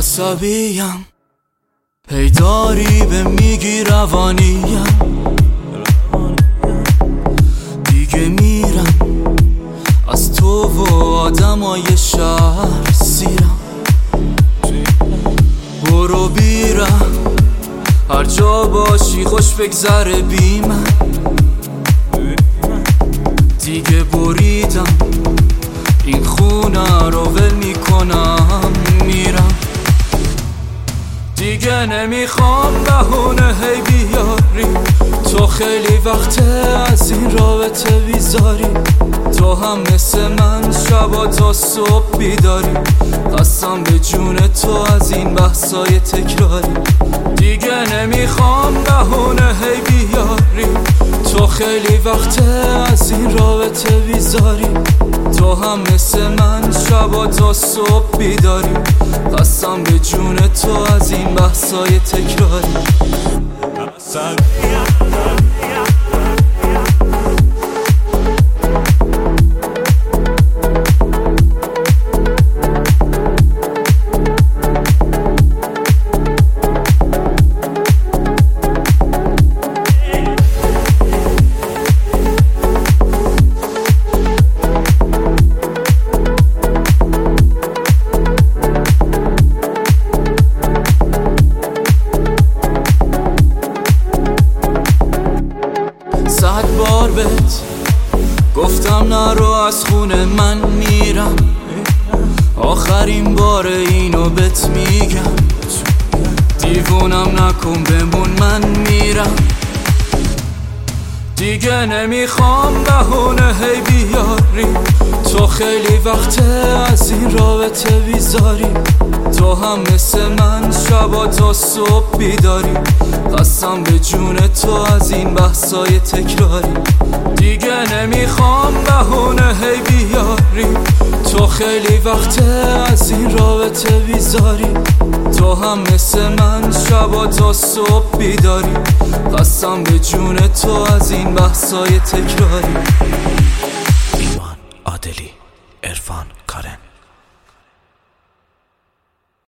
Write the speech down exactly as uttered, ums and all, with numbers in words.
عصبیم، هی داری به میگی روانیم، دیگه میرم از تو و آدمای شهر سیرم. برو بیرم هر جا باشی خوش بگذره بی من، دیگه بریدم این خونه رو ول میکنم میرم. دیگه نمیخوام بهونه هی بیاری، تو خیلی وقته از این رابطه بیزاری. تو هم مثل من شبا تا صبح بیداری، قسم به جون تو از این بحثای تکراری. دیگه نمیخوام بهونه هی بیاری، تو خیلی وقته از این رابطه بیزاری. تو هم مثل من شبا تا صبح بیداری، قسم به جون تو از این بحثای تکراری. صد بار بهت گفتم نرو از خونه من میرم، آخرین بار اینو بهت میگم. دیوونم نکن بمون من میرم، دیگه نمیخوام بهونه هی بیاری. تو خیلی وقته از این رابطه بیزاری، تو هم مثل من شبا تا صبح بیداری، قسم به جون تو از این بحثای تکراری. دیگه نمیخوام بهونه هی بیاری، تو خیلی وقته از این رابطه بیزاری. تو هم مثل من شبا تا صبح بیداری، قسم به جون تو از این بحثای تکراری. ایمان عادلی، عرفان کارن.